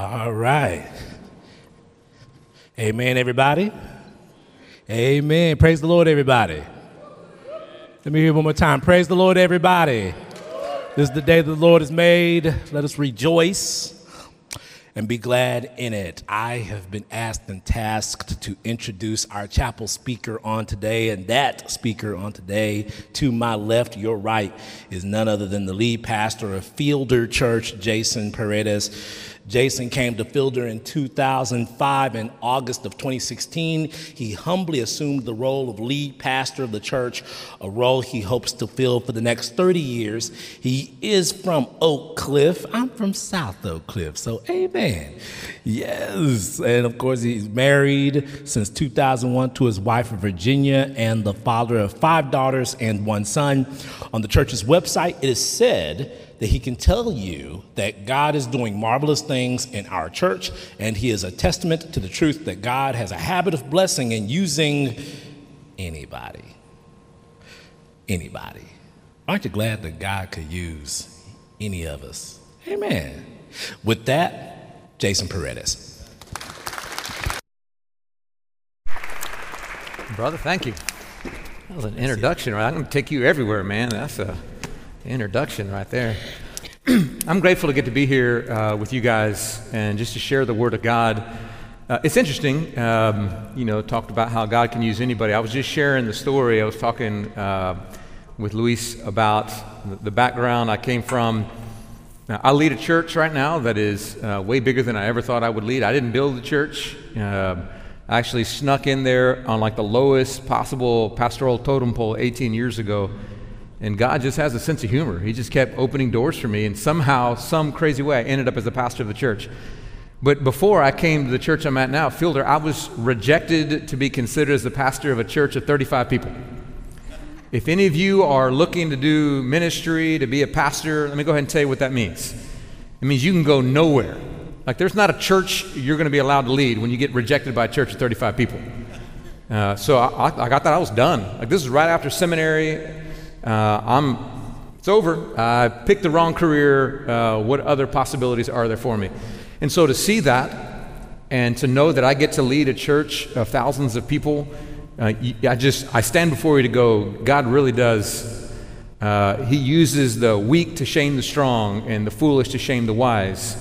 All right. Amen, everybody. Amen. Praise the Lord, everybody. Let me hear it one more time. Praise the Lord, everybody. This is the day the Lord has made. Let us rejoice and be glad in it. I have been asked and tasked to introduce our chapel speaker on today, and that speaker on today, to my left, your right, is none other than the lead pastor of Fielder Church, Jason Paredes. Jason came to Fielder in 2005. In August of 2016, he humbly assumed the role of lead pastor of the church, a role he hopes to fill for the next 30 years. He is from Oak Cliff. I'm from South Oak Cliff, so amen. Yes, and of course, he's married since 2001 to his wife, Virginia, and the father of 5 daughters and 1 son. On the church's website, it is said that he can tell you that God is doing marvelous things in our church, and he is a testament to the truth that God has a habit of blessing and using anybody. Anybody. Aren't you glad that God could use any of us? Amen. With that, Jason Paredes. Brother, thank you. That was an introduction, right? I'm going to take you everywhere, man. That's a introduction right there. I'm grateful to get to be here with you guys and just to share the Word of God. It's interesting, talked about how God can use anybody. I was just sharing the story. I was talking with Luis about the background I came from. I lead a church right now that is way bigger than I ever thought I would lead. I didn't build the church. I actually snuck in there on like the lowest possible pastoral totem pole 18 years ago. And God just has a sense of humor. He just kept opening doors for me, and somehow, some crazy way, I ended up as the pastor of the church. But before I came to the church I'm at now, Fielder, I was rejected to be considered as the pastor of a church of 35 people. If any of you are looking to do ministry, to be a pastor, let me go ahead and tell you what that means. It means you can go nowhere. Like, there's not a church you're going to be allowed to lead when you get rejected by a church of 35 people. So I got that. I was done. Like, this is right after seminary. It's over. I picked the wrong career. What other possibilities are there for me? And so to see that and to know that I get to lead a church of thousands of people, I stand before you to go, God really does. He uses the weak to shame the strong and the foolish to shame the wise,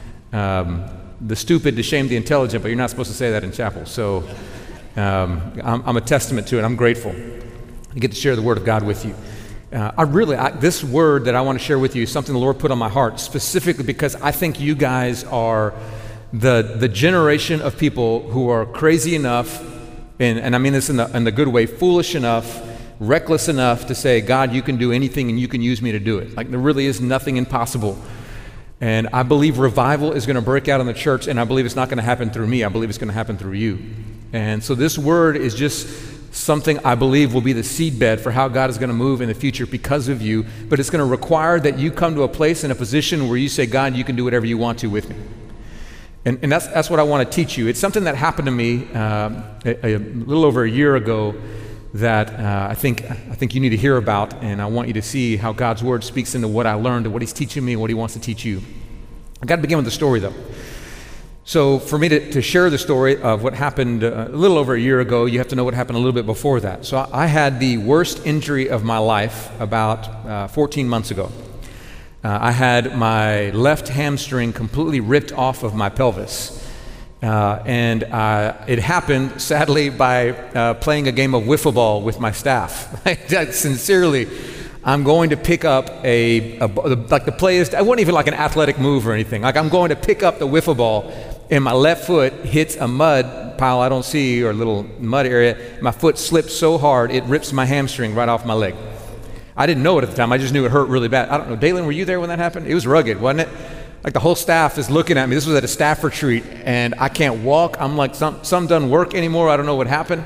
the stupid to shame the intelligent, but you're not supposed to say that in chapel. So I'm a testament to it. I'm grateful to get to share the Word of God with you. This word that I want to share with you is something the Lord put on my heart, specifically because I think you guys are the generation of people who are crazy enough, and I mean this in the good way, foolish enough, reckless enough to say, God, you can do anything and you can use me to do it. Like, there really is nothing impossible. And I believe revival is going to break out in the church, and I believe it's not going to happen through me. I believe it's going to happen through you. And so this word is just something I believe will be the seedbed for how God is going to move in the future because of you, but it's going to require that you come to a place and a position where you say, God, you can do whatever you want to with me. And that's what I want to teach you. It's something that happened to me a little over a year ago that I think you need to hear about, and I want you to see how God's Word speaks into what I learned and what He's teaching me and what He wants to teach you. I've got to begin with the story, though. So for me to share the story of what happened a little over a year ago, you have to know what happened a little bit before that. So I had the worst injury of my life about 14 months ago. I had my left hamstring completely ripped off of my pelvis. And it happened, sadly, by playing a game of wiffle ball with my staff. Sincerely, I'm going to pick up like the play is, I wasn't even like an athletic move or anything. Like, I'm going to pick up the wiffle ball, and my left foot hits a mud pile I don't see, or a little mud area. My foot slips so hard, it rips my hamstring right off my leg. I didn't know it at the time. I just knew it hurt really bad. I don't know. Dalen, were you there when that happened? It was rugged, wasn't it? Like, the whole staff is looking at me. This was at a staff retreat, and I can't walk. I'm like, some doesn't work anymore. I don't know what happened.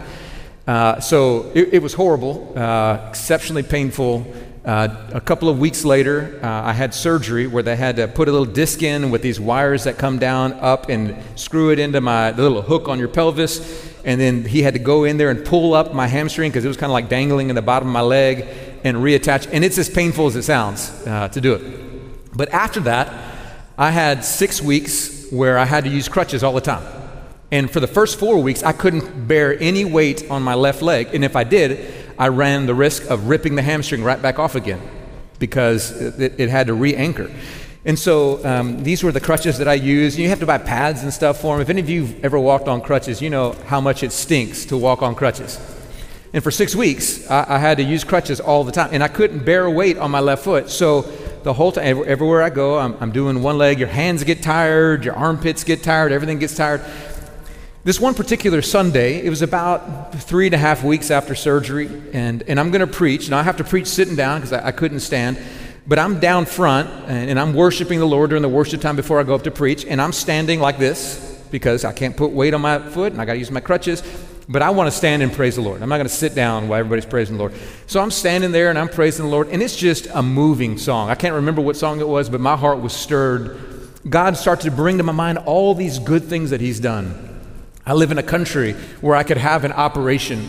So it was horrible, exceptionally painful. A couple of weeks later, I had surgery where they had to put a little disc in with these wires that come down up and screw it into the little hook on your pelvis. And then he had to go in there and pull up my hamstring because it was kind of like dangling in the bottom of my leg and reattach. And it's as painful as it sounds to do it. But after that, I had 6 weeks where I had to use crutches all the time. And for the first 4 weeks, I couldn't bear any weight on my left leg. And if I did, I ran the risk of ripping the hamstring right back off again because it had to re-anchor. And so these were the crutches that I used. You have to buy pads and stuff for them. If any of you have ever walked on crutches, you know how much it stinks to walk on crutches. And for 6 weeks, I had to use crutches all the time. And I couldn't bear weight on my left foot. So the whole time, everywhere I go, I'm doing one leg. Your hands get tired. Your armpits get tired. Everything gets tired. This one particular Sunday, it was about 3.5 weeks after surgery. And I'm going to preach. Now, I have to preach sitting down because I couldn't stand. But I'm down front, and I'm worshiping the Lord during the worship time before I go up to preach, and I'm standing like this because I can't put weight on my foot, and I got to use my crutches, but I want to stand and praise the Lord. I'm not going to sit down while everybody's praising the Lord. So I'm standing there, and I'm praising the Lord, and it's just a moving song. I can't remember what song it was, but my heart was stirred. God started to bring to my mind all these good things that He's done. I live in a country where I could have an operation.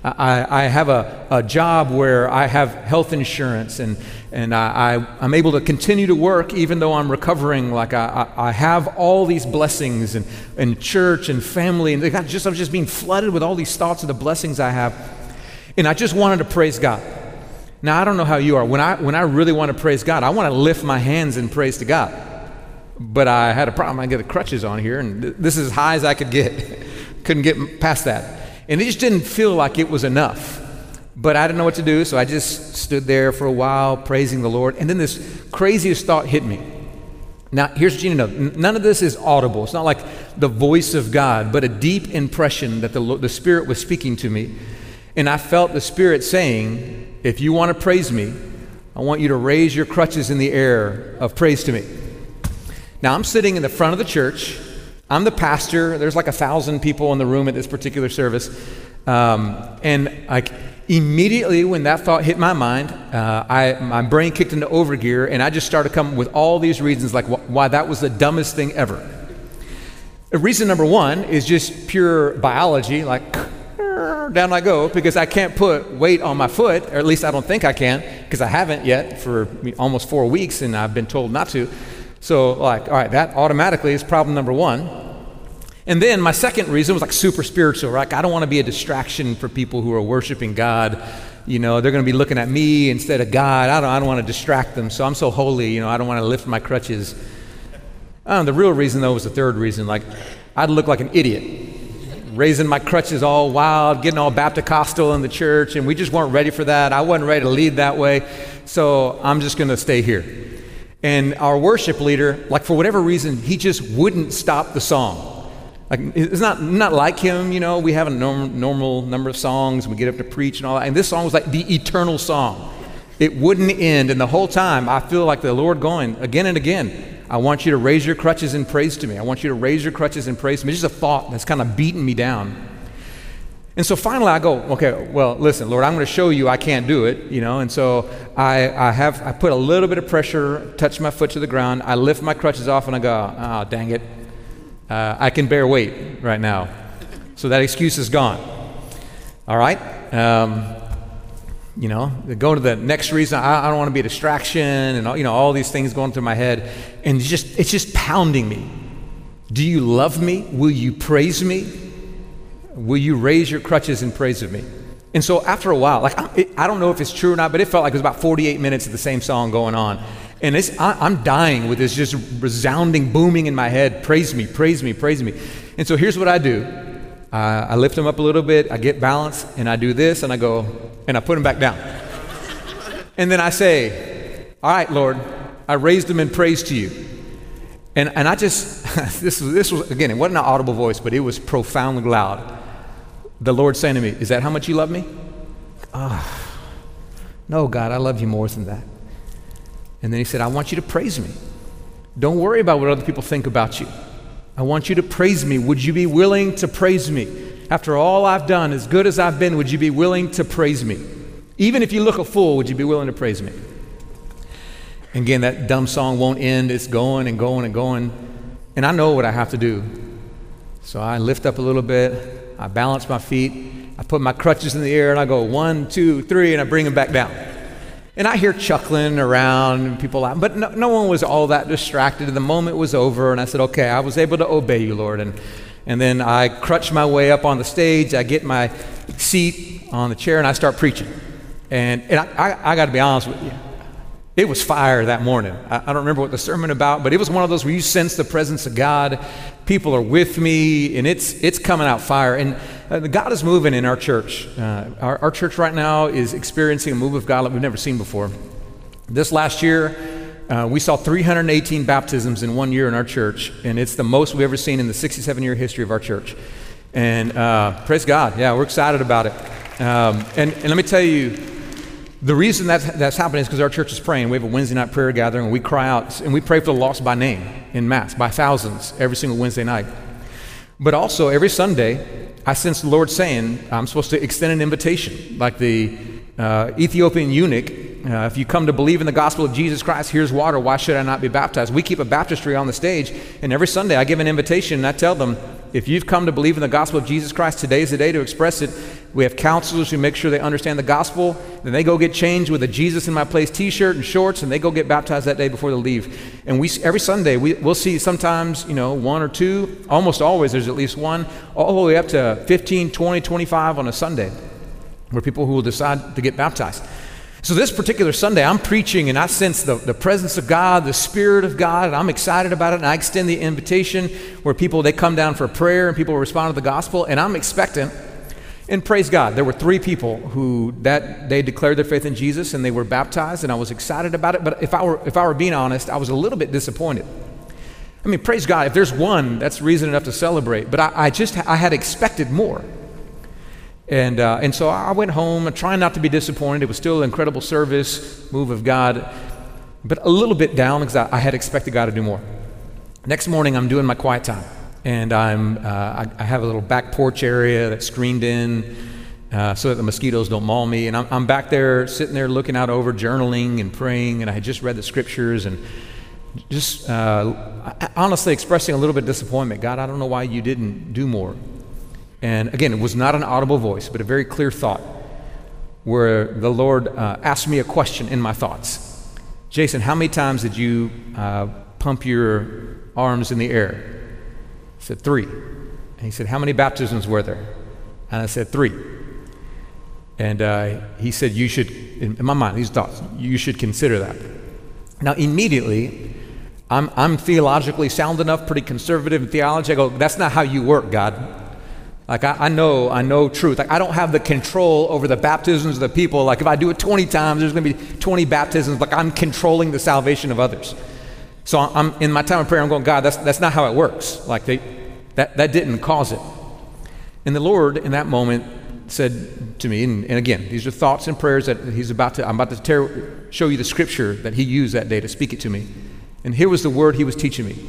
I have a job where I have health insurance, and I'm able to continue to work even though I'm recovering. Like I have all these blessings and church and family, and I'm just being flooded with all these thoughts of the blessings I have. And I just wanted to praise God. Now, I don't know how you are. When I really want to praise God, I want to lift my hands in praise to God. But I had a problem. I get the crutches on here, and this is as high as I could get. Couldn't get past that. And it just didn't feel like it was enough. But I didn't know what to do, so I just stood there for a while praising the Lord. And then this craziest thought hit me. Now, here's what you need to know. None of this is audible. It's not like the voice of God, but a deep impression that the Spirit was speaking to me. And I felt the Spirit saying, if you want to praise me, I want you to raise your crutches in the air of praise to me. Now, I'm sitting in the front of the church. I'm the pastor. There's like 1,000 people in the room at this particular service. And immediately when that thought hit my mind, my brain kicked into overgear, and I just started coming with all these reasons like why that was the dumbest thing ever. Reason number one is just pure biology, like down I go, because I can't put weight on my foot, or at least I don't think I can, because I haven't yet for almost 4 weeks, and I've been told not to. So like, all right, that automatically is problem number one. And then my second reason was like super spiritual, right? I don't want to be a distraction for people who are worshiping God. You know, they're going to be looking at me instead of God. I don't want to distract them. So I'm so holy, you know, I don't want to lift my crutches. The real reason though was the third reason. Like, I'd look like an idiot, raising my crutches all wild, getting all Baptist-costal in the church, and we just weren't ready for that. I wasn't ready to lead that way. So I'm just going to stay here. And our worship leader, like for whatever reason, he just wouldn't stop the song. Like, it's not like him, you know, we have a normal number of songs, we get up to preach and all that, and this song was like the eternal song. It wouldn't end, and the whole time I feel like the Lord going again and again, I want you to raise your crutches in praise to me. I want you to raise your crutches in praise to me. It's just a thought that's kind of beating me down. And so finally I go, okay, well, listen, Lord, I'm going to show you I can't do it, you know. And so I put a little bit of pressure, touch my foot to the ground. I lift my crutches off and I go, oh, dang it. I can bear weight right now. So that excuse is gone. All right. You know, go to the next reason. I don't want to be a distraction and, you know, all these things going through my head. And it's just pounding me. Do you love me? Will you praise me? Will you raise your crutches in praise of me? And so after a while, like I don't know if it's true or not, but it felt like it was about 48 minutes of the same song going on. And I'm dying with this just resounding, booming in my head, praise me, praise me, praise me. And so here's what I do. I lift them up a little bit, I get balance, and I do this, and I go, and I put them back down. And then I say, all right, Lord, I raised them in praise to you. And I just, this was, again, it wasn't an audible voice, but it was profoundly loud. The Lord saying to me, is that how much you love me? No, God, I love you more than that. And then he said, I want you to praise me. Don't worry about what other people think about you. I want you to praise me. Would you be willing to praise me? After all I've done, as good as I've been, would you be willing to praise me? Even if you look a fool, would you be willing to praise me? And again, that dumb song won't end. It's going and going and going. And I know what I have to do. So I lift up a little bit. I balance my feet. I put my crutches in the air and I go 1, 2, 3, and I bring them back down. And I hear chuckling around and people laughing, but no one was all that distracted. The moment was over, and I said, okay, I was able to obey you, Lord. And then I crutch my way up on the stage. I get my seat on the chair, and I start preaching. And I got to be honest with you. It was fire that morning. I don't remember what the sermon about, but it was one of those where you sense the presence of God. People are with me, and it's coming out fire. And God is moving in our church. Our church right now is experiencing a move of God like we've never seen before. This last year, we saw 318 baptisms in 1 year in our church, and it's the most we've ever seen in the 67-year history of our church. And praise God. Yeah, we're excited about it. And let me tell you, the reason that's happening is because our church is praying. We have a Wednesday night prayer gathering, and we cry out, and we pray for the lost by name in mass, by thousands, every single Wednesday night. But also, every Sunday, I sense the Lord saying, I'm supposed to extend an invitation, like the Ethiopian eunuch. If you come to believe in the gospel of Jesus Christ, here's water, why should I not be baptized? We keep a baptistry on the stage, and every Sunday I give an invitation, and I tell them, if you've come to believe in the gospel of Jesus Christ, today's the day to express it. We have counselors who make sure they understand the gospel. Then they go get changed with a Jesus in My Place t-shirt and shorts, and they go get baptized that day before they leave. And every Sunday, we'll see sometimes, one or two, almost always there's at least one, all the way up to 15, 20, 25 on a Sunday, where people who will decide to get baptized. So this particular Sunday, I'm preaching, and I sense the presence of God, the Spirit of God, and I'm excited about it, and I extend the invitation where they come down for prayer, and people respond to the gospel, and I'm expectant. And praise God, there were 3 people who they declared their faith in Jesus, and they were baptized, and I was excited about it. But if I were being honest, I was a little bit disappointed. I mean, praise God, if there's one, that's reason enough to celebrate. But I had expected more. And so I went home, trying not to be disappointed. It was still an incredible service, move of God, but a little bit down because I had expected God to do more. Next morning, I'm doing my quiet time, and I have a little back porch area that's screened in so that the mosquitoes don't maul me. And I'm back there, sitting there looking out over, journaling and praying, and I had just read the scriptures and just honestly expressing a little bit of disappointment. God, I don't know why you didn't do more. And again, it was not an audible voice, but a very clear thought where the Lord asked me a question in my thoughts. Jason, how many times did you pump your arms in the air? I said, 3. And he said, how many baptisms were there? And I said, 3. And he said, you should, in my mind, these thoughts, you should consider that. Now, immediately, I'm theologically sound enough, pretty conservative in theology. I go, that's not how you work, God. Like, I know truth. Like, I don't have the control over the baptisms of the people. Like, if I do it 20 times, there's going to be 20 baptisms. Like, I'm controlling the salvation of others. So I'm in my time of prayer, I'm going, God, that's not how it works. Like, that didn't cause it. And the Lord, in that moment, said to me, and again, these are thoughts and prayers that I'm about to show you the scripture that he used that day to speak it to me. And here was the word he was teaching me.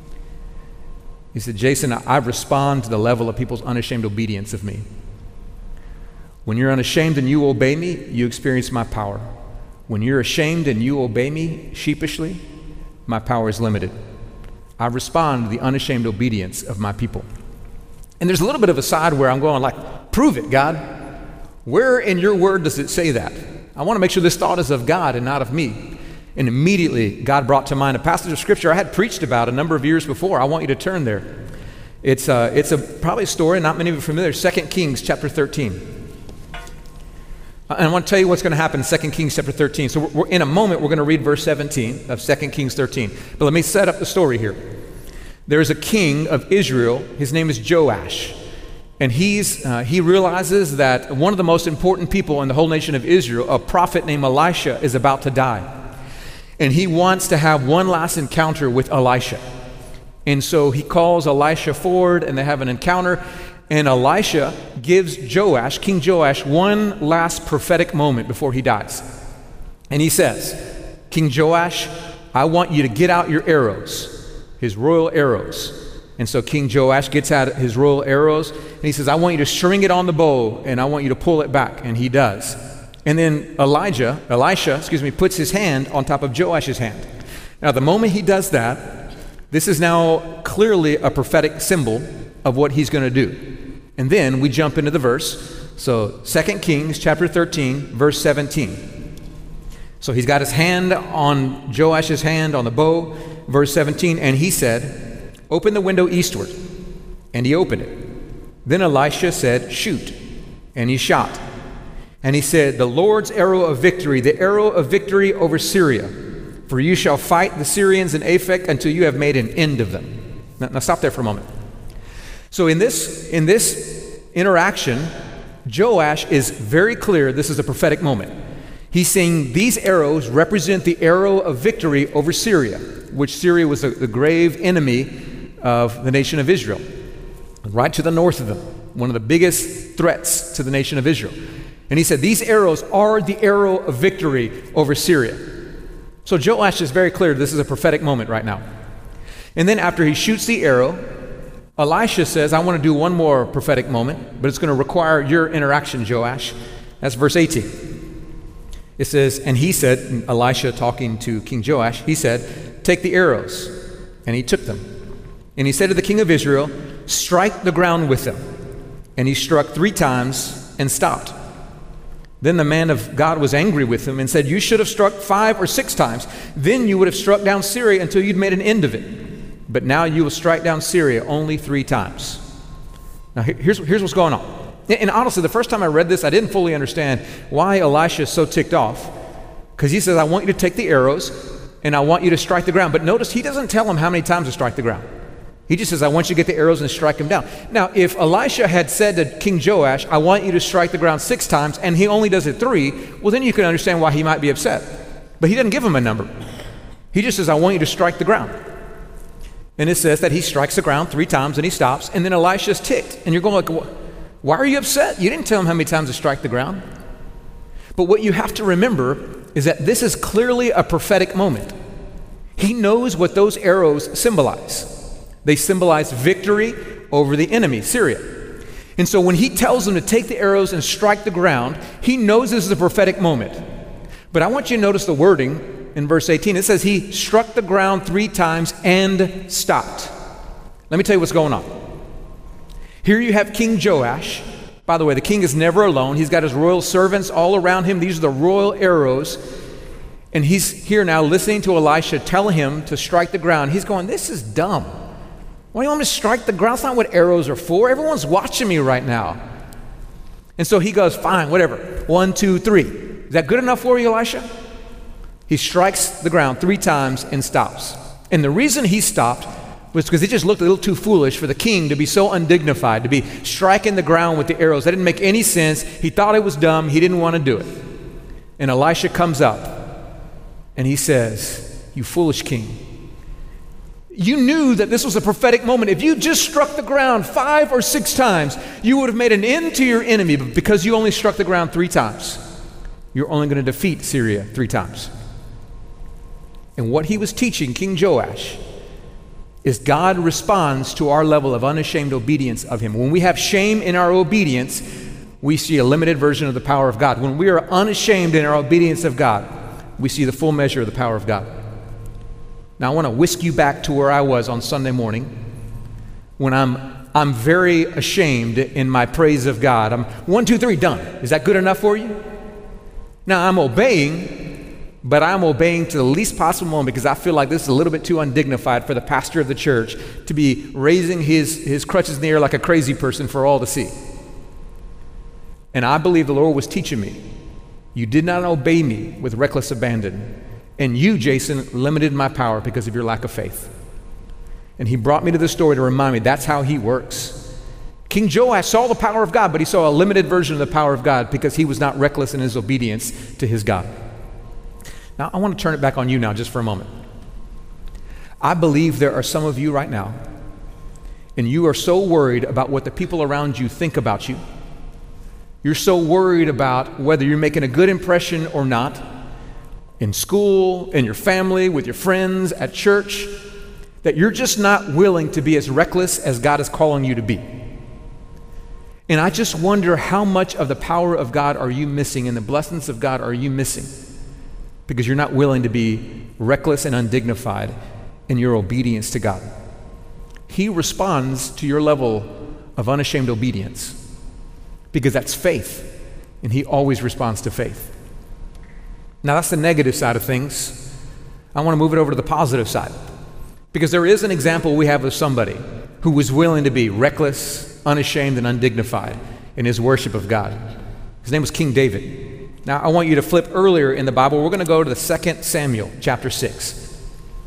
He said, Jason, I respond to the level of people's unashamed obedience of me. When you're unashamed and you obey me, you experience my power. When you're ashamed and you obey me sheepishly, my power is limited. I respond to the unashamed obedience of my people. And there's a little bit of a side where I'm going like, prove it, God. Where in your word does it say that? I want to make sure this thought is of God and not of me. And immediately, God brought to mind a passage of scripture I had preached about a number of years before. I want you to turn there. It's probably a story not many of you are familiar. 2 Kings chapter 13. And I want to tell you what's going to happen in 2 Kings chapter 13. So we're in a moment, we're going to read verse 17 of 2 Kings 13. But let me set up the story here. There's a king of Israel. His name is Joash. And he realizes that one of the most important people in the whole nation of Israel, a prophet named Elisha, is about to die. And he wants to have one last encounter with Elisha. And so he calls Elisha forward, and they have an encounter. And Elisha gives King Joash, one last prophetic moment before he dies. And he says, King Joash, I want you to get out your arrows, his royal arrows. And so King Joash gets out his royal arrows, and he says, I want you to string it on the bow, and I want you to pull it back. And he does. And then Elisha, puts his hand on top of Joash's hand. Now, the moment he does that, this is now clearly a prophetic symbol of what he's going to do. And then we jump into the verse. So 2 Kings chapter 13, verse 17. So he's got his hand on Joash's hand on the bow, verse 17, and he said, "Open the window eastward." And he opened it. Then Elisha said, "Shoot." And he shot. And he said, "The Lord's arrow of victory, the arrow of victory over Syria. For you shall fight the Syrians in Aphek until you have made an end of them." Now stop there for a moment. So in this interaction, Joash is very clear this is a prophetic moment. He's saying these arrows represent the arrow of victory over Syria, which Syria was the grave enemy of the nation of Israel, right to the north of them, one of the biggest threats to the nation of Israel. And he said these arrows are the arrow of victory over Syria. So Joash is very clear this is a prophetic moment right now. And then after he shoots the arrow, Elisha says, "I want to do one more prophetic moment, but it's going to require your interaction, Joash." That's verse 18. It says, and he said, Elisha talking to King Joash, he said, "Take the arrows." And he took them. And he said to the king of Israel, "Strike the ground with them." And he struck 3 times and stopped. Then the man of God was angry with him and said, "You should have struck 5 or 6 times. Then you would have struck down Syria until you'd made an end of it. But now you will strike down Syria only 3 times. Now here's what's going on. And honestly, the first time I read this, I didn't fully understand why Elisha is so ticked off. Because he says, "I want you to take the arrows and I want you to strike the ground." But notice he doesn't tell him how many times to strike the ground. He just says, "I want you to get the arrows and strike them down." Now, if Elisha had said to King Joash, "I want you to strike the ground 6 times," and he only does it 3, well, then you can understand why he might be upset. But he doesn't give him a number. He just says, "I want you to strike the ground." And it says that he strikes the ground 3 times and he stops, and then Elisha's ticked. And you're going like, why are you upset? You didn't tell him how many times to strike the ground. But what you have to remember is that this is clearly a prophetic moment. He knows what those arrows symbolize. They symbolize victory over the enemy, Syria. And so when he tells them to take the arrows and strike the ground, he knows this is a prophetic moment. But I want you to notice the wording in verse 18. It says he struck the ground 3 times and stopped. Let me tell you what's going on. Here you have King Joash. By the way, the king is never alone. He's got his royal servants all around him. These are the royal arrows. And he's here now listening to Elisha tell him to strike the ground. He's going, "This is dumb. Why do you want me to strike the ground? That's not what arrows are for. Everyone's watching me right now." And so he goes, "Fine, whatever. 1, 2, 3. Is that good enough for you, Elisha?" He strikes the ground 3 times and stops. And the reason he stopped was because it just looked a little too foolish for the king to be so undignified, to be striking the ground with the arrows. That didn't make any sense. He thought it was dumb. He didn't want to do it. And Elisha comes up and he says, "You foolish king. You knew that this was a prophetic moment. If you just struck the ground 5 or 6 times, you would have made an end to your enemy. But because you only struck the ground 3 times, you're only going to defeat Syria 3 times. And what he was teaching King Joash is God responds to our level of unashamed obedience of him. When we have shame in our obedience, we see a limited version of the power of God. When we are unashamed in our obedience of God, we see the full measure of the power of God. Now I want to whisk you back to where I was on Sunday morning when I'm very ashamed in my praise of God. I'm 1, 2, 3, done. Is that good enough for you? Now I'm obeying, but I'm obeying to the least possible moment because I feel like this is a little bit too undignified for the pastor of the church to be raising his crutches in the air like a crazy person for all to see. And I believe the Lord was teaching me, you did not obey me with reckless abandon. And you, Jason, limited my power because of your lack of faith. And he brought me to this story to remind me that's how he works. King Joash saw the power of God, but he saw a limited version of the power of God because he was not reckless in his obedience to his God. Now, I want to turn it back on you now just for a moment. I believe there are some of you right now, and you are so worried about what the people around you think about you. You're so worried about whether you're making a good impression or not, in school, in your family, with your friends, at church, that you're just not willing to be as reckless as God is calling you to be. And I just wonder how much of the power of God are you missing and the blessings of God are you missing because you're not willing to be reckless and undignified in your obedience to God. He responds to your level of unashamed obedience because that's faith, and he always responds to faith. Now, that's the negative side of things. I want to move it over to the positive side, because there is an example we have of somebody who was willing to be reckless, unashamed, and undignified in his worship of God. His name was King David. Now, I want you to flip earlier in the Bible. We're going to go to the 2 Samuel chapter 6.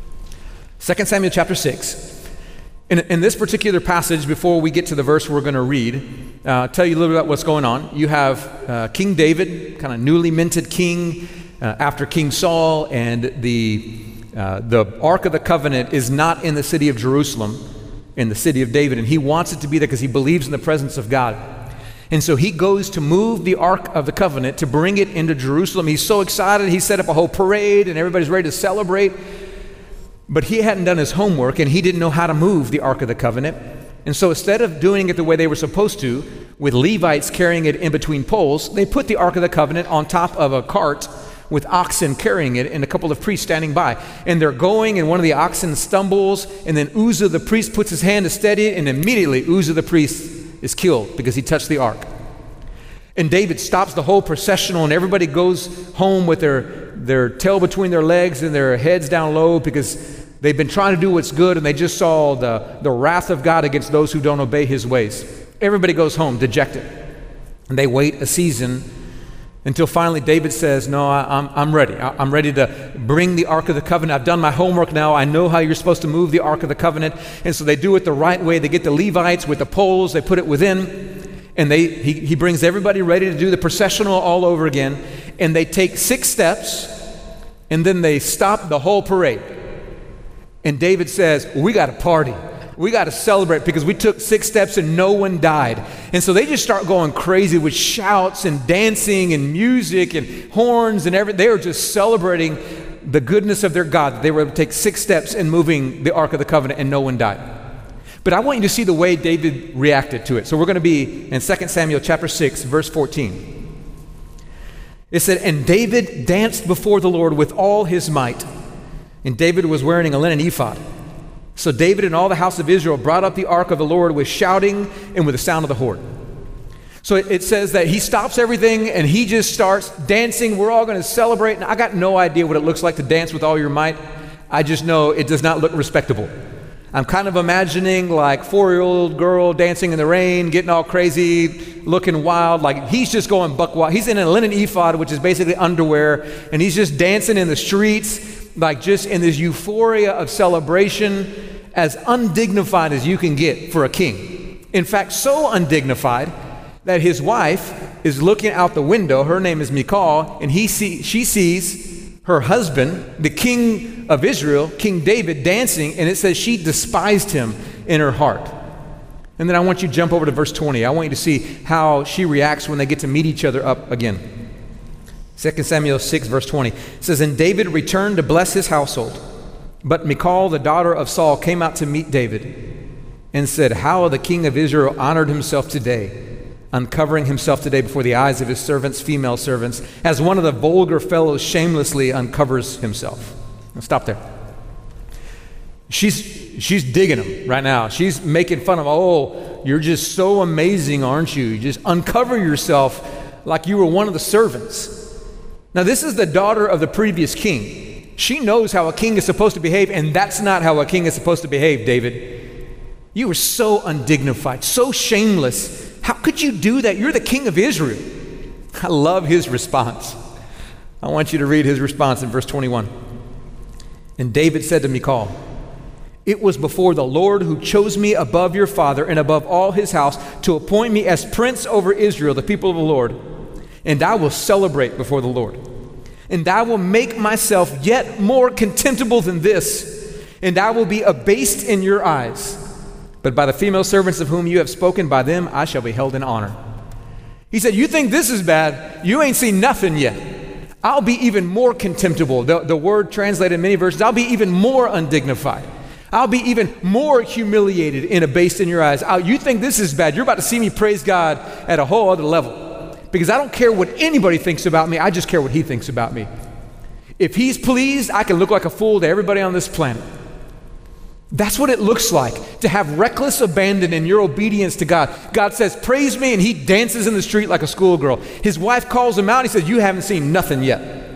2 Samuel chapter 6. In this particular passage, before we get to the verse we're going to read, tell you a little bit about what's going on. You have King David, kind of newly minted king after King Saul, and the Ark of the Covenant is not in the city of Jerusalem, in the city of David, and he wants it to be there because he believes in the presence of God. And so he goes to move the Ark of the Covenant to bring it into Jerusalem. He's so excited, he set up a whole parade, and everybody's ready to celebrate. But he hadn't done his homework, and he didn't know how to move the Ark of the Covenant. And so instead of doing it the way they were supposed to, with Levites carrying it in between poles, they put the Ark of the Covenant on top of a cart with oxen carrying it and a couple of priests standing by. And they're going, and one of the oxen stumbles, and then Uzzah the priest puts his hand to steady it, and immediately Uzzah the priest is killed because he touched the ark. And David stops the whole processional, and everybody goes home with their tail between their legs and their heads down low, because they've been trying to do what's good, and they just saw the wrath of God against those who don't obey his ways. Everybody goes home dejected, and they wait a season until finally David says, no, I'm ready. I'm ready to bring the Ark of the Covenant. I've done my homework now. I know how you're supposed to move the Ark of the Covenant. And so they do it the right way. They get the Levites with the poles. They put it within. And he brings everybody ready to do the processional all over again. And they take 6 steps, and then they stop the whole parade. And David says, we got to party. We got to celebrate because we took 6 steps and no one died. And so they just start going crazy with shouts and dancing and music and horns and everything. They were just celebrating the goodness of their God. They were able to take 6 steps in moving the Ark of the Covenant, and no one died. But I want you to see the way David reacted to it. So we're going to be in 2 Samuel chapter 6, verse 14. It said, and David danced before the Lord with all his might. And David was wearing a linen ephod. So David and all the house of Israel brought up the ark of the Lord with shouting and with the sound of the horn. So it says that he stops everything and he just starts dancing. We're all going to celebrate. And I got no idea what it looks like to dance with all your might. I just know it does not look respectable. I'm kind of imagining like 4-year-old girl dancing in the rain, getting all crazy, looking wild. Like he's just going buck wild. He's in a linen ephod, which is basically underwear. And he's just dancing in the streets, like just in this euphoria of celebration, as undignified as you can get for a king. In fact, so undignified that his wife is looking out the window. Her name is Michal, and she sees her husband, the king of Israel, King David, dancing, and it says she despised him in her heart. And then I want you to jump over to verse 20. I want you to see how she reacts when they get to meet each other up again. 2 Samuel 6, verse 20. It says, and David returned to bless his household. But Michal, the daughter of Saul, came out to meet David and said, how the king of Israel honored himself today, uncovering himself today before the eyes of his servants, female servants, as one of the vulgar fellows shamelessly uncovers himself. Now stop there. She's digging him right now. She's making fun of him. Oh, you're just so amazing, aren't you? You just uncover yourself like you were one of the servants. Now, this is the daughter of the previous king. She knows how a king is supposed to behave, and that's not how a king is supposed to behave, David. You were so undignified, so shameless. How could you do that? You're the king of Israel. I love his response. I want you to read his response in verse 21. And David said to Michal, it was before the Lord who chose me above your father and above all his house to appoint me as prince over Israel, the people of the Lord. And I will celebrate before the Lord. And I will make myself yet more contemptible than this, and I will be abased in your eyes. But by the female servants of whom you have spoken, by them I shall be held in honor. He said, you think this is bad? You ain't seen nothing yet. I'll be even more contemptible. The word translated in many versions, I'll be even more undignified. I'll be even more humiliated and abased in your eyes. You think this is bad? You're about to see me praise God at a whole other level. Because I don't care what anybody thinks about me. I just care what he thinks about me. If he's pleased, I can look like a fool to everybody on this planet. That's what it looks like to have reckless abandon in your obedience to God. God says, praise me, and he dances in the street like a schoolgirl. His wife calls him out. He says, you haven't seen nothing yet.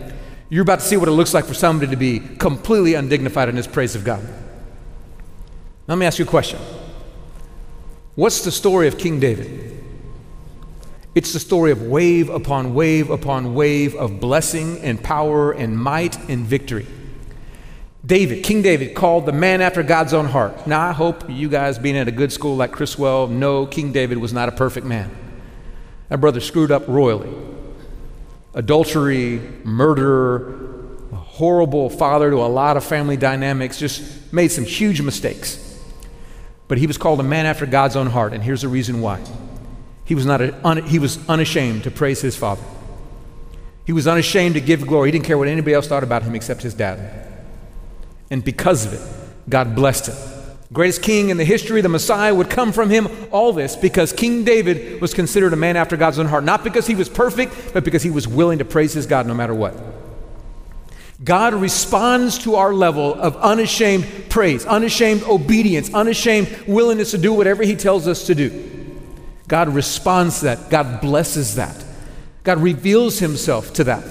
You're about to see what it looks like for somebody to be completely undignified in his praise of God. Let me ask you a question. What's the story of King David? It's the story of wave upon wave upon wave of blessing and power and might and victory. David, King David, called the man after God's own heart. Now, I hope you guys being at a good school like Criswell know King David was not a perfect man. That brother screwed up royally. Adultery, murder, a horrible father to a lot of family dynamics, just made some huge mistakes. But he was called a man after God's own heart, and here's the reason why. He was unashamed to praise his father. He was unashamed to give glory. He didn't care what anybody else thought about him except his dad. And because of it, God blessed him. Greatest king in the history, the Messiah would come from him. All this because King David was considered a man after God's own heart. Not because he was perfect, but because he was willing to praise his God no matter what. God responds to our level of unashamed praise, unashamed obedience, unashamed willingness to do whatever he tells us to do. God responds to that. God blesses that. God reveals himself to that.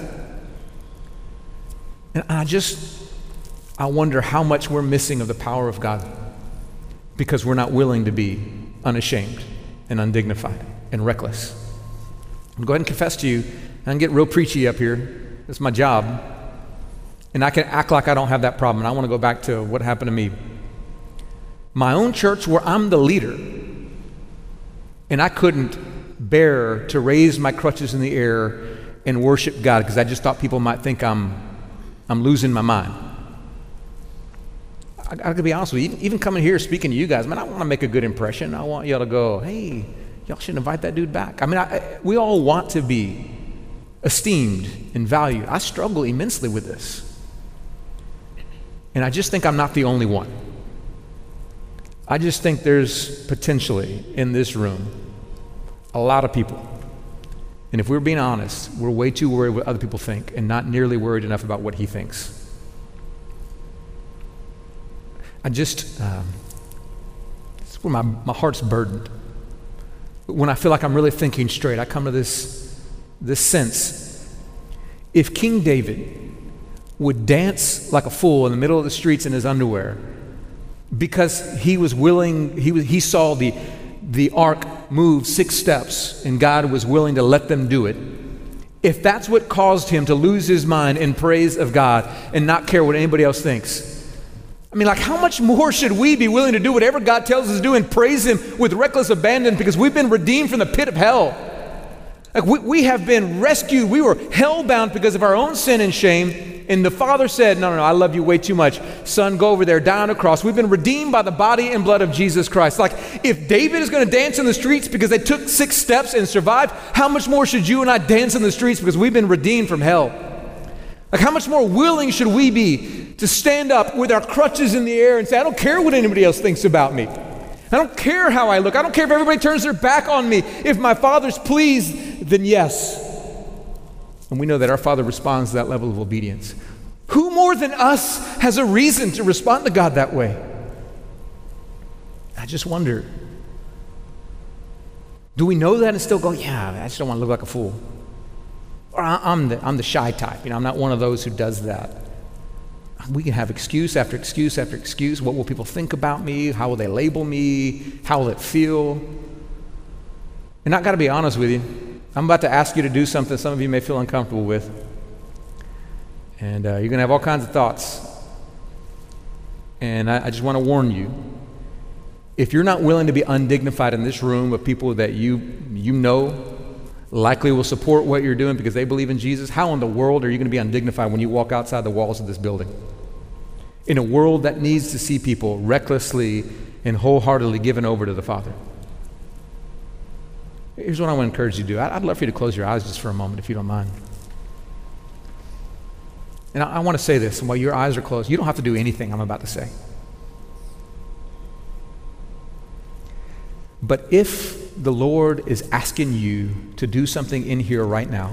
And I wonder how much we're missing of the power of God because we're not willing to be unashamed and undignified and reckless. I'll go ahead and confess to you, and I can get real preachy up here. It's my job. And I can act like I don't have that problem. And I want to go back to what happened to me. My own church where I'm the leader, and I couldn't bear to raise my crutches in the air and worship God because I just thought people might think I'm losing my mind. I gotta be honest with you, even coming here speaking to you guys, man, I want to make a good impression. I want y'all to go, hey, y'all should invite that dude back. I mean, we all want to be esteemed and valued. I struggle immensely with this. And I just think I'm not the only one. I just think there's potentially in this room a lot of people. And if we're being honest, we're way too worried what other people think and not nearly worried enough about what he thinks. It's where my heart's burdened. When I feel like I'm really thinking straight, I come to this sense. If King David would dance like a fool in the middle of the streets in his underwear because he was willing, he saw the ark move 6 steps and God was willing to let them do it, if that's what caused him to lose his mind in praise of God and not care what anybody else thinks, I mean, like, how much more should we be willing to do whatever God tells us to do and praise him with reckless abandon because we've been redeemed from the pit of hell? Like, we have been rescued. We were hell-bound because of our own sin and shame. And the Father said, no, I love you way too much. Son, go over there, die on a cross. We've been redeemed by the body and blood of Jesus Christ. Like, if David is going to dance in the streets because they took 6 steps and survived, how much more should you and I dance in the streets because we've been redeemed from hell? Like, how much more willing should we be to stand up with our crutches in the air and say, I don't care what anybody else thinks about me. I don't care how I look. I don't care if everybody turns their back on me. If my Father's pleased, then yes. And we know that our Father responds to that level of obedience. Who more than us has a reason to respond to God that way? I just wonder, do we know that and still go, yeah, I just don't want to look like a fool? Or I'm the shy type. I'm not one of those who does that. We can have excuse after excuse after excuse. What will people think about me? How will they label me? How will it feel? And I got to be honest with you. I'm about to ask you to do something some of you may feel uncomfortable with. And you're going to have all kinds of thoughts. And I just want to warn you. If you're not willing to be undignified in this room of people that you know likely will support what you're doing because they believe in Jesus, how in the world are you going to be undignified when you walk outside the walls of this building? In a world that needs to see people recklessly and wholeheartedly given over to the Father. Here's what I want to encourage you to do. I'd love for you to close your eyes just for a moment, if you don't mind. And I want to say this, and while your eyes are closed, you don't have to do anything I'm about to say. But if the Lord is asking you to do something in here right now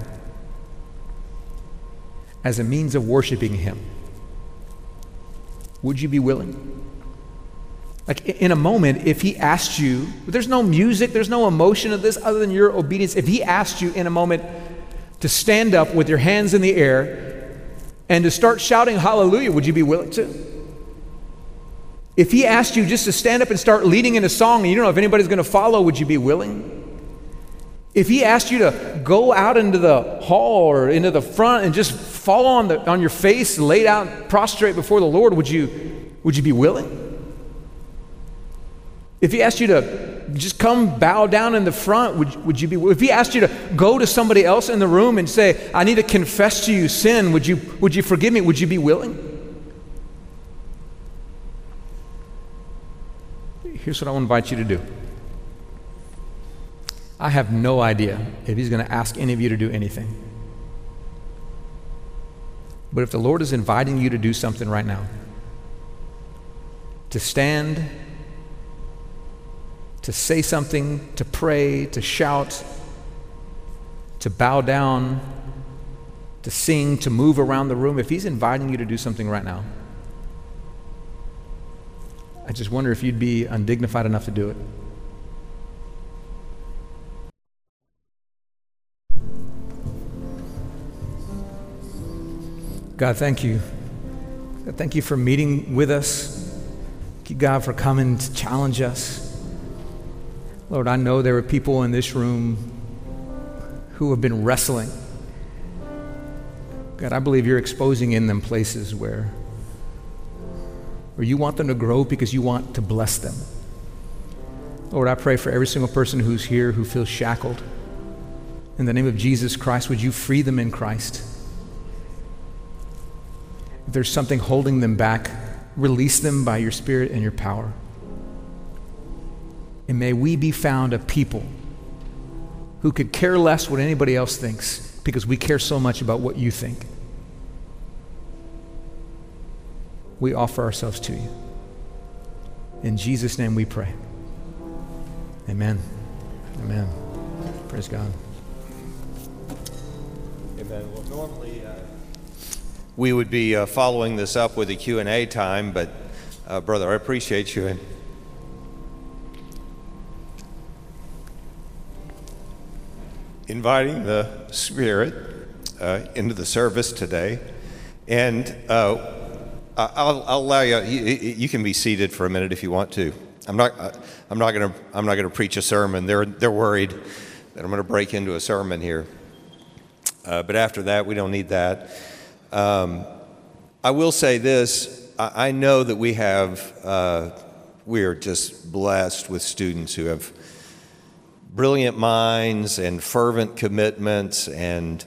as a means of worshiping Him, would you be willing? Like, in a moment, if He asked you, there's no music, there's no emotion of this other than your obedience. If He asked you in a moment to stand up with your hands in the air and to start shouting hallelujah, would you be willing to? If he asked you just to stand up and start leading in a song and you don't know if anybody's going to follow, would you be willing? If he asked you to go out into the hall or into the front and just fall on your face, laid out, prostrate before the Lord, would you be willing? If he asked you to just come bow down in the front, would you be willing? If he asked you to go to somebody else in the room and say, I need to confess to you sin, would you forgive me? Would you be willing? Here's what I want to invite you to do. I have no idea if he's going to ask any of you to do anything. But if the Lord is inviting you to do something right now, to stand, to say something, to pray, to shout, to bow down, to sing, to move around the room, if he's inviting you to do something right now, I just wonder if you'd be undignified enough to do it. God, thank you. God, thank you for meeting with us. Thank you, God, for coming to challenge us. Lord, I know there are people in this room who have been wrestling. God, I believe you're exposing in them places where you want them to grow because you want to bless them. Lord, I pray for every single person who's here who feels shackled. In the name of Jesus Christ, would you free them in Christ? If there's something holding them back, release them by your Spirit and your power. And may we be found a people who could care less what anybody else thinks because we care so much about what you think. We offer ourselves to you. In Jesus' name we pray. Amen. Amen. Praise God. Amen. Well, normally we would be following this up with a Q&A time, but brother, I appreciate you inviting the Spirit into the service today. And I'll allow you. You can be seated for a minute if you want to. I'm not going to preach a sermon. They're worried that I'm going to break into a sermon here. But after that, we don't need that. I will say this. I know that we are just blessed with students who have brilliant minds and fervent commitments, and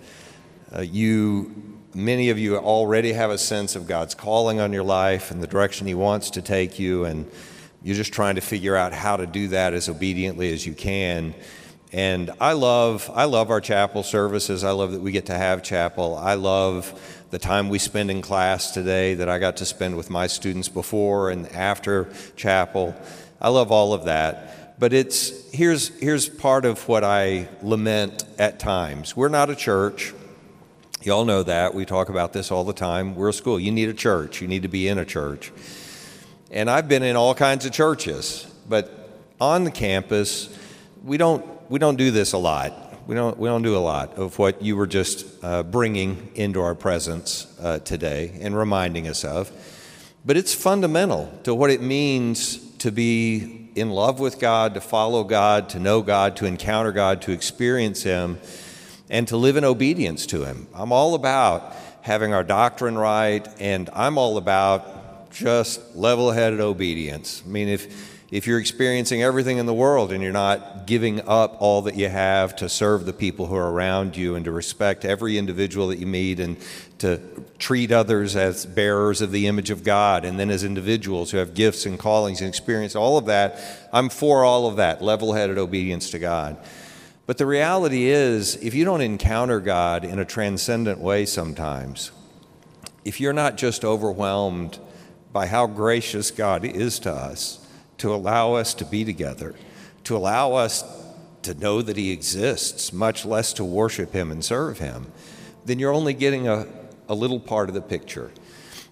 many of you already have a sense of God's calling on your life and the direction he wants to take you, and you're just trying to figure out how to do that as obediently as you can. And I love our chapel services. I love that we get to have chapel. I love the time we spend in class today that I got to spend with my students before and after chapel. I love all of that. But here's part of what I lament at times. We're not a church. You all know that. We talk about this all the time. We're a school. You need a church. You need to be in a church. And I've been in all kinds of churches, but on the campus, we don't do this a lot. We don't do a lot of what you were just bringing into our presence today and reminding us of. But it's fundamental to what it means to be in love with God, to follow God, to know God, to encounter God, to experience him, and to live in obedience to him. I'm all about having our doctrine right, and I'm all about just level-headed obedience. I mean, if you're experiencing everything in the world and you're not giving up all that you have to serve the people who are around you and to respect every individual that you meet and to treat others as bearers of the image of God, and then as individuals who have gifts and callings and experience, all of that, I'm for all of that, level-headed obedience to God. But the reality is, if you don't encounter God in a transcendent way sometimes, if you're not just overwhelmed by how gracious God is to us, to allow us to be together, to allow us to know that he exists, much less to worship him and serve him, then you're only getting a little part of the picture.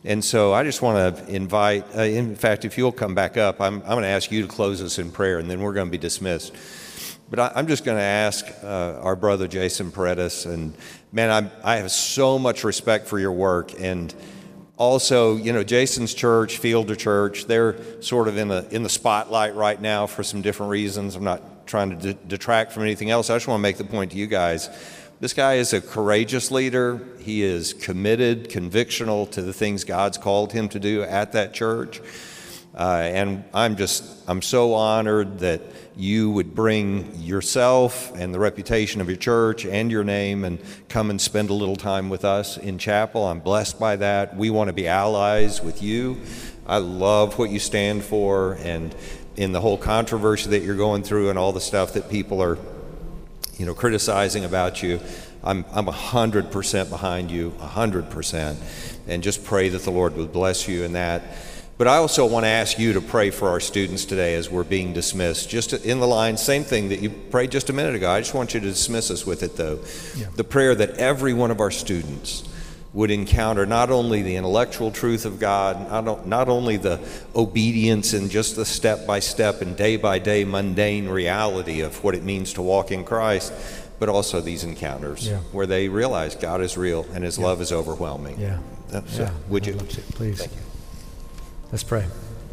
And so I just want to invite, in fact, if you'll come back up, I'm going to ask you to close us in prayer, and then we're going to be dismissed. But I'm just going to ask our brother Jason Paredes, and man, I have so much respect for your work. And also, you know, Jason's church, Fielder Church, they're sort of in the spotlight right now for some different reasons. I'm not trying to detract from anything else. I just want to make the point to you guys. This guy is a courageous leader. He is committed, convictional to the things God's called him to do at that church. And I'm so honored that you would bring yourself and the reputation of your church and your name and come and spend a little time with us in chapel. I'm blessed by that. We want to be allies with you. I love what you stand for, and in the whole controversy that you're going through and all the stuff that people are, you know, criticizing about you, I'm 100% behind you, 100%, and just pray that the Lord would bless you in that. But I also want to ask you to pray for our students today as we're being dismissed. Just in the line, same thing that you prayed just a minute ago. I just want you to dismiss us with it, though. Yeah. The prayer that every one of our students would encounter not only the intellectual truth of God, not only the obedience and just the step-by-step and day-by-day mundane reality of what it means to walk in Christ, but also these encounters where they realize God is real and His love is overwhelming. Yeah. So, would you? Please. Thank you. Let's pray.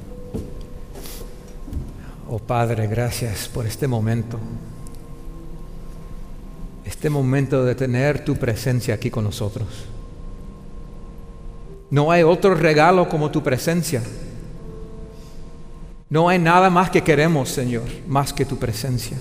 Oh Padre, gracias por este momento de tener tu presencia aquí con nosotros. No hay otro regalo como tu presencia. No hay nada más que queremos, Señor, más que tu presencia.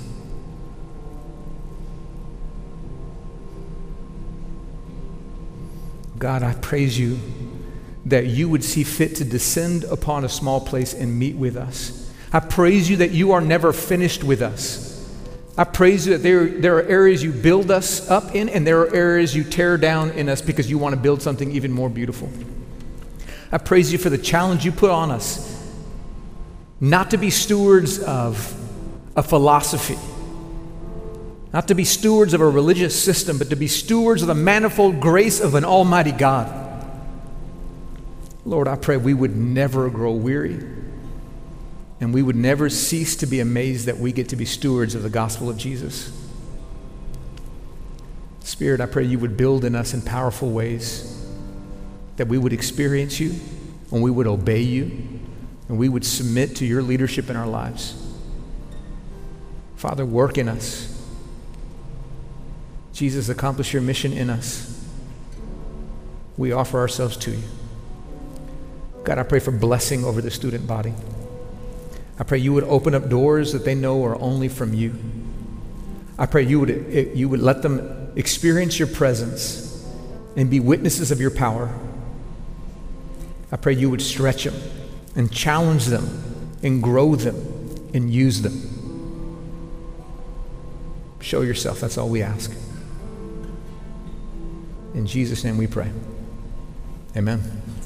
God, I praise you that you would see fit to descend upon a small place and meet with us. I praise you that you are never finished with us. I praise you that there are areas you build us up in, and there are areas you tear down in us because you want to build something even more beautiful. I praise you for the challenge you put on us, not to be stewards of a philosophy, not to be stewards of a religious system, but to be stewards of the manifold grace of an almighty God. Lord, I pray we would never grow weary, and we would never cease to be amazed that we get to be stewards of the gospel of Jesus. Spirit, I pray you would build in us in powerful ways, that we would experience you, and we would obey you, and we would submit to your leadership in our lives. Father, work in us. Jesus, accomplish your mission in us. We offer ourselves to you. God, I pray for blessing over the student body. I pray you would open up doors that they know are only from you. I pray you would let them experience your presence and be witnesses of your power. I pray you would stretch them and challenge them and grow them and use them. Show yourself, that's all we ask. In Jesus' name we pray. Amen.